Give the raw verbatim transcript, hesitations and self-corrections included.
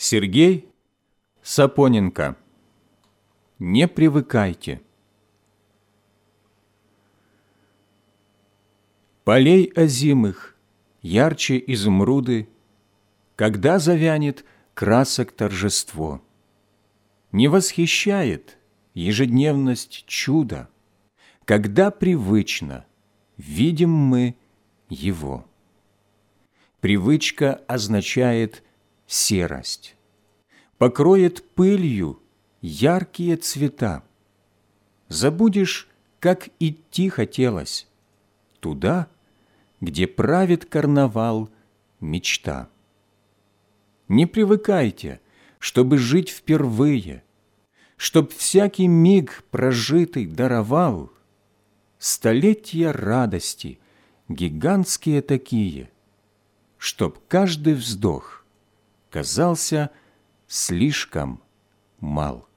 Сергей Сапоненко. Не привыкайте. Полей озимых ярче изумруды, когда завянет красок торжество. Не восхищает ежедневность чуда, когда привычно видим мы его. Привычка означает серость, покроет пылью яркие цвета. Забудешь, как идти хотелось, туда, где правит карнавал мечта. Не привыкайте, чтобы жить впервые, чтоб всякий миг прожитый даровал столетия радости, гигантские такие, чтоб каждый вздох казался слишком мал.